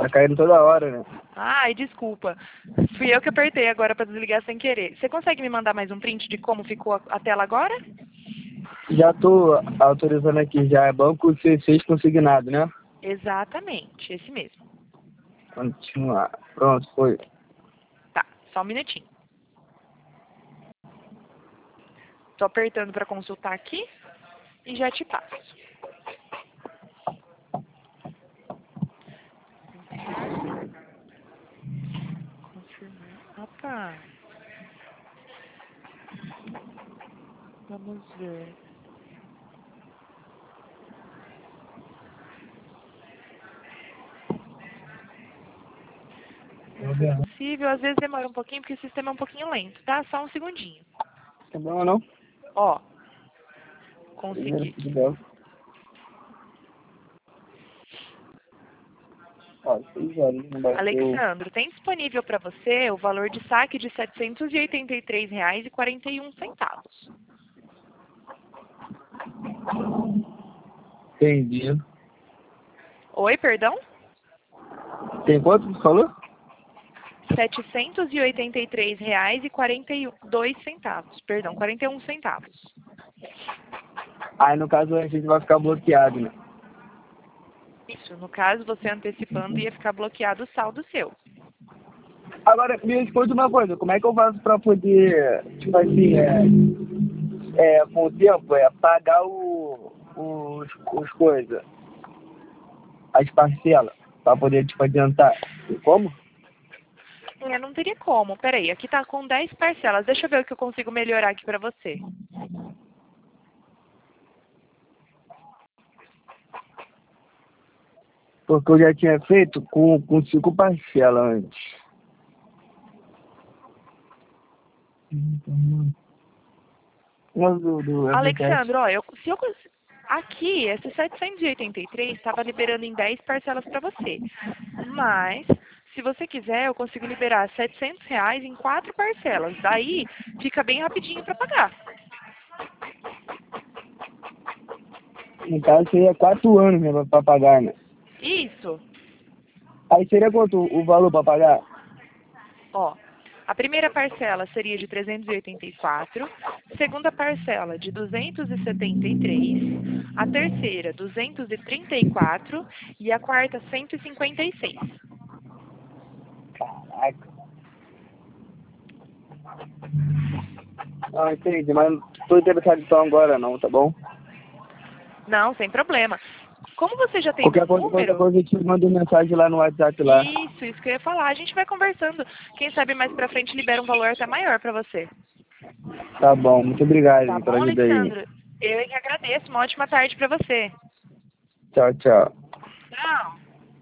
Tá caindo toda hora, né? Ai, desculpa. Fui eu que apertei agora para desligar sem querer. Você consegue me mandar mais um print de como ficou a tela agora? Já tô autorizando aqui, já é banco C6 consignado, né? Exatamente, esse mesmo. Continuar. Pronto, foi. Tá, só um minutinho. Tô apertando para consultar aqui e já te passo. Confirmar. Opa. Vamos ver. É possível, às vezes demora um pouquinho porque o sistema é um pouquinho lento, tá? Só um segundinho. Tem problema não? Ó, consegui. Ó, 6 horas, não bateu. Alexandro, tem disponível para você o valor de saque de R$ 783,41. Entendi. Oi, perdão? Tem quanto você falou? R$ 783,42. Perdão, 41 centavos. Aí no caso a gente vai ficar bloqueado, né? Isso, no caso, você antecipando ia ficar bloqueado o saldo seu. Agora, me responde uma coisa, como é que eu faço pra poder, tipo assim, com o tempo, pagar os coisas, as parcelas, pra poder, tipo, adiantar? Tem como? Não teria como. Peraí, aqui tá com 10 parcelas. Deixa eu ver o que eu consigo melhorar aqui pra você. Porque eu já tinha feito com 5 parcelas antes. Mas do Alexandre, ó, aqui, esse 783 estava liberando em 10 parcelas para você. Mas, se você quiser, eu consigo liberar R$ 700 em 4 parcelas. Daí, fica bem rapidinho para pagar. no caso seria 4 anos, né, pra pagar, né? Isso. Aí seria quanto o valor pra pagar? Ó, a primeira parcela seria de 384, segunda parcela de 273, a terceira 234 e a quarta 156. Caraca. Ah, entendi, mas não tô interessado então agora não, tá bom? Não, sem problema. Como você já tem Qualquer meu qualquer número, coisa eu te mando mensagem lá no WhatsApp lá. isso que eu ia falar, a gente vai conversando. Quem sabe mais pra frente libera um valor até maior pra você. Tá bom, muito obrigado Tá pela bom, ajuda aí. Alexandre? Eu é que agradeço. Uma ótima tarde pra você. Tchau, tchau. Tchau.